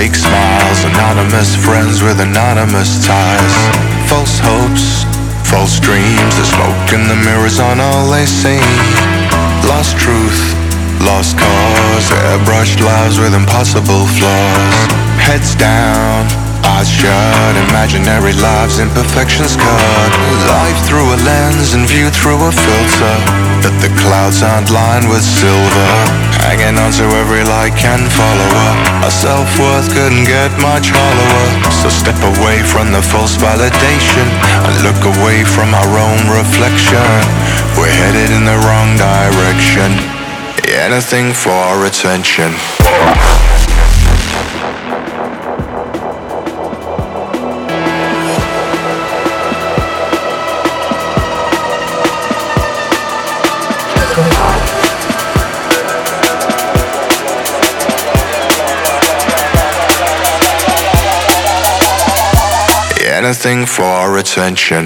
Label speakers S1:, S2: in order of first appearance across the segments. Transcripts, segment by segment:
S1: fake smiles, anonymous friends with anonymous ties. False hopes, false dreams, the smoke in the mirrors on all they see. Lost truth, lost cause, airbrushed lives with impossible flaws. Heads down, eyes shut, imaginary lives, imperfections cut. Life through a lens and viewed through a filter, that the clouds aren't lined with silver. Hanging on to every like and follower, our self-worth couldn't get much hollower. So step away from the false validation and look away from our own reflection. We're headed in the wrong direction, anything for attention. Anything for attention.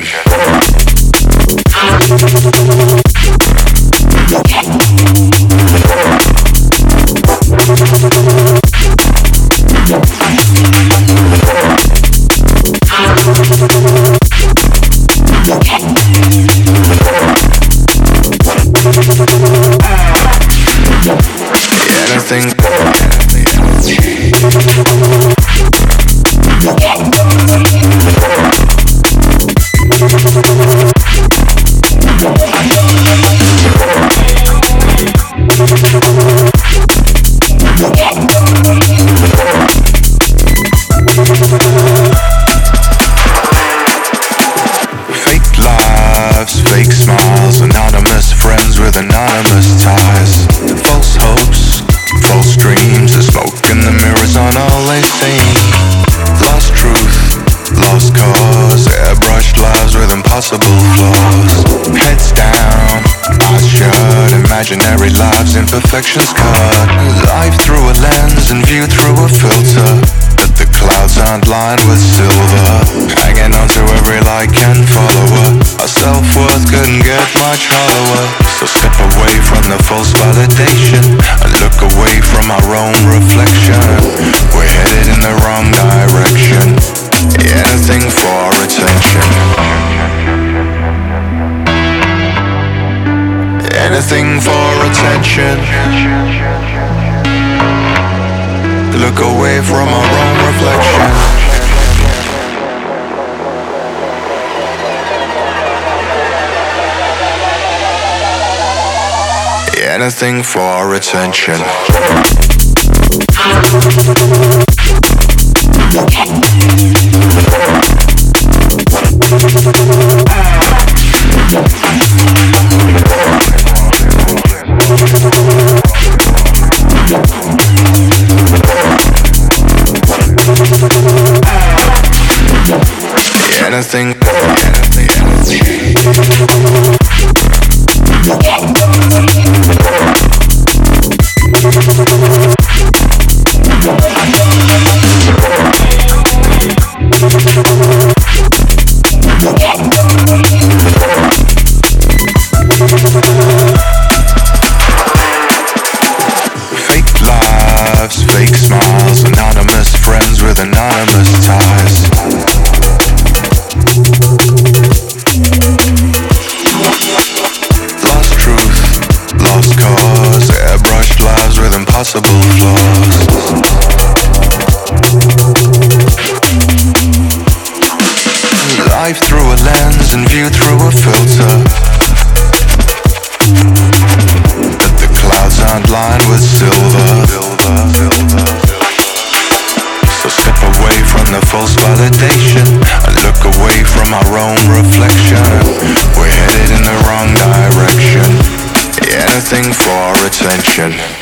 S1: Fake smiles, anonymous friends with anonymous ties. False hopes, false dreams, the smoke in the mirrors on all they see. Lost truth, lost cause, airbrushed lives with impossible flaws. Heads down, eyes shut, imaginary lives, imperfections cut. Life through a lens and viewed through a filter, that the clouds aren't lined with silver. Hanging on to every like and follower, our self-worth couldn't get much hollower. So step away from the false validation and look away from our own reflection. We're headed in the wrong direction, anything for attention. Anything for attention. Look away from our own reflection. Anything for attention. Anything. Fake lives, fake smiles, anonymous friends with anonymous ties. Lost truth, lost cause, airbrushed lives with impossible flaws. Life through a lens and viewed through a filter, that the clouds aren't lined with silver. So step away from the false validation and look away from our own reflection. We're headed in the wrong direction, anything for attention.